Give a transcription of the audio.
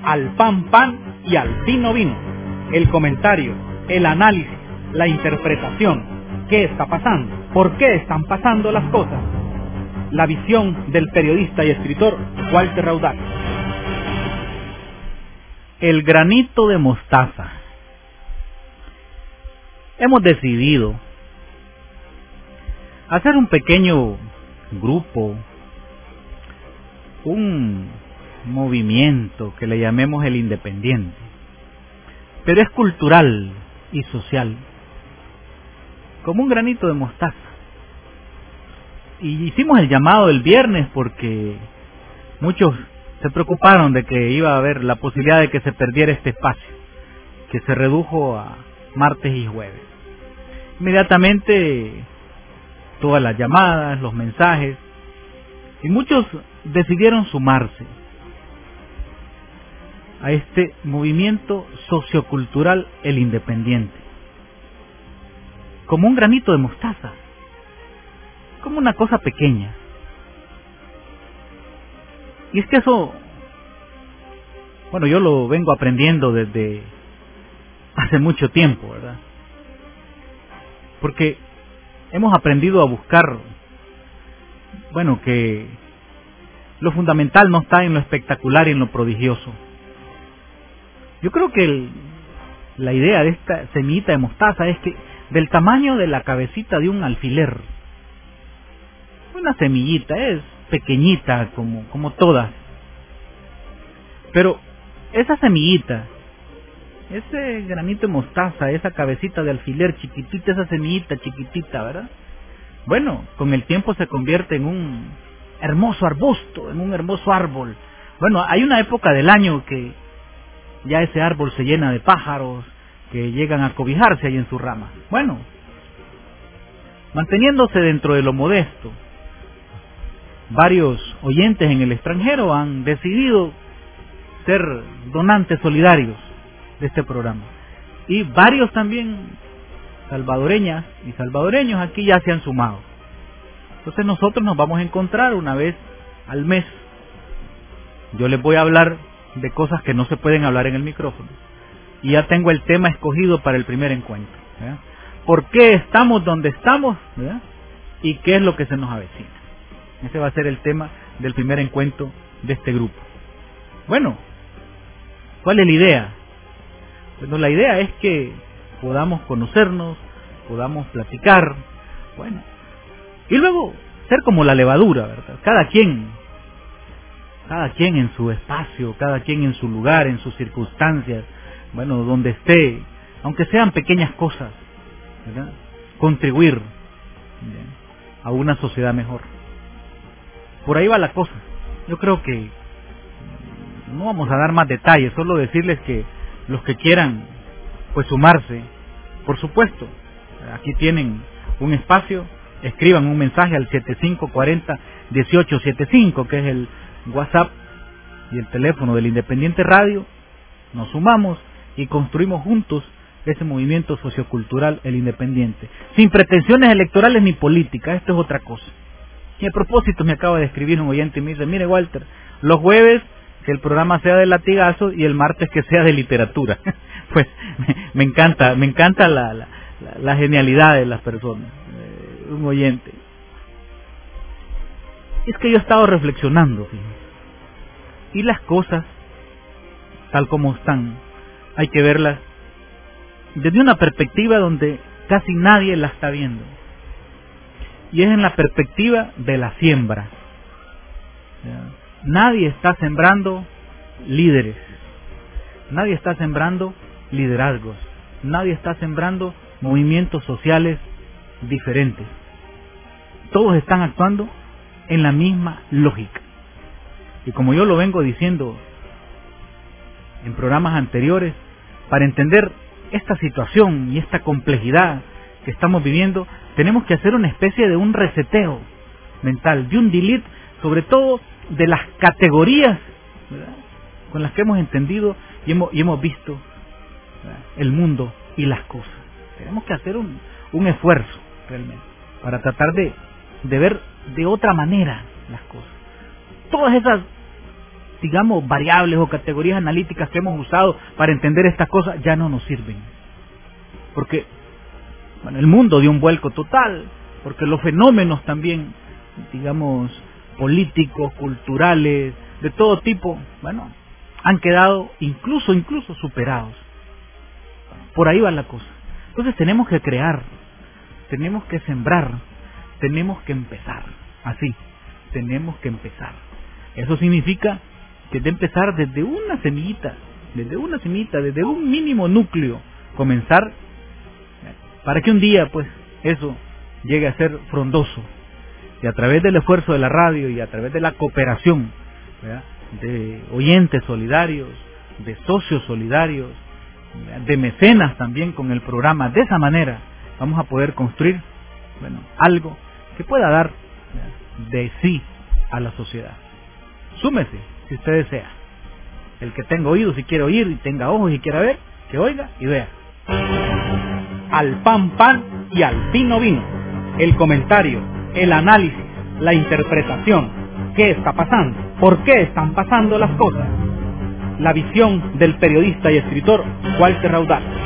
al pan pan y al vino vino. El comentario, el análisis, la interpretación. ¿Qué está pasando? ¿Por qué están pasando las cosas? La visión del periodista y escritor Walter Raudal. El granito de mostaza. Hemos decidido hacer un pequeño grupo, un movimiento que le llamemos el Independiente, pero es cultural y social, como un granito de mostaza. Y hicimos el llamado el viernes porque muchos se preocuparon de que iba a haber la posibilidad de que se perdiera este espacio, que se redujo a martes y jueves. Inmediatamente todas las llamadas, los mensajes, y muchos decidieron sumarse a este movimiento sociocultural El Independiente, como un granito de mostaza, como una cosa pequeña. Y es que eso, bueno, yo lo vengo aprendiendo desde hace mucho tiempo, ¿verdad? Porque hemos aprendido a buscar, bueno, que lo fundamental no está en lo espectacular y en lo prodigioso. Yo creo que la idea de esta semillita de mostaza es que del tamaño de la cabecita de un alfiler, una semillita, es pequeñita como todas, pero esa semillita, ese granito de mostaza, esa cabecita de alfiler chiquitita, esa semillita chiquitita, ¿verdad? Bueno, con el tiempo se convierte en un hermoso arbusto, en un hermoso árbol. Bueno, hay una época del año que ya ese árbol se llena de pájaros que llegan a cobijarse ahí en su rama. Bueno, manteniéndose dentro de lo modesto, varios oyentes en el extranjero han decidido ser donantes solidarios de este programa. Y varios también salvadoreñas y salvadoreños aquí ya se han sumado. Entonces nosotros nos vamos a encontrar una vez al mes. Yo les voy a hablar de cosas que no se pueden hablar en el micrófono. Y ya tengo el tema escogido para el primer encuentro, ¿verdad? ¿Por qué estamos donde estamos? ¿Verdad? ¿Y qué es lo que se nos avecina? Ese va a ser el tema del primer encuentro de este grupo. Bueno, ¿cuál es la idea? Bueno, la idea es que podamos conocernos, podamos platicar, bueno, y luego ser como la levadura, ¿verdad? Cada quien en su espacio, cada quien en su lugar, en sus circunstancias, bueno, donde esté, aunque sean pequeñas cosas, ¿verdad? Contribuir, ¿verdad?, a una sociedad mejor. Por ahí va la cosa. Yo creo que no vamos a dar más detalles, solo decirles que los que quieran pues sumarse, por supuesto, aquí tienen un espacio, escriban un mensaje al 7540-1875, que es el WhatsApp y el teléfono del Independiente Radio. Nos sumamos y construimos juntos ese movimiento sociocultural El Independiente, sin pretensiones electorales ni políticas. Esto es otra cosa. Y a propósito me acaba de escribir un oyente y me dice: mire, Walter, los jueves que el programa sea de latigazo y el martes que sea de literatura. Pues me encanta la genialidad de las personas. Un oyente. Es que yo he estado reflexionando, fíjense, y las cosas tal como están hay que verlas desde una perspectiva donde casi nadie la está viendo, y es en la perspectiva de la siembra. Nadie está sembrando líderes, nadie está sembrando liderazgos, nadie está sembrando movimientos sociales diferentes. Todos están actuando en la misma lógica. Y como yo lo vengo diciendo en programas anteriores, para entender esta situación y esta complejidad que estamos viviendo, tenemos que hacer una especie de un reseteo mental, de un delete, sobre todo de las categorías, ¿verdad?, con las que hemos entendido y hemos visto, ¿verdad?, el mundo y las cosas. Tenemos que hacer un esfuerzo realmente para tratar de ver de otra manera las cosas. Todas esas digamos, variables o categorías analíticas que hemos usado para entender estas cosas ya no nos sirven. Porque, bueno, el mundo dio un vuelco total, porque los fenómenos también, digamos, políticos, culturales, de todo tipo, bueno, han quedado incluso superados. Por ahí va la cosa. Entonces tenemos que crear, tenemos que sembrar, tenemos que empezar. Así, tenemos que empezar. Eso significa que de empezar desde una semillita, desde un mínimo núcleo, comenzar para que un día, pues, eso llegue a ser frondoso. Y a través del esfuerzo de la radio y a través de la cooperación, ¿verdad?, de oyentes solidarios, de socios solidarios, de mecenas también con el programa, de esa manera vamos a poder construir, bueno, algo que pueda dar, ¿verdad?, de sí a la sociedad. Súmese si usted desea. El que tenga oídos si quiere oír, y tenga ojos si quiere ver, que oiga y vea. Al pan pan y al vino vino. El comentario, el análisis, la interpretación. ¿Qué está pasando? ¿Por qué están pasando las cosas? La visión del periodista y escritor Walter Raudal.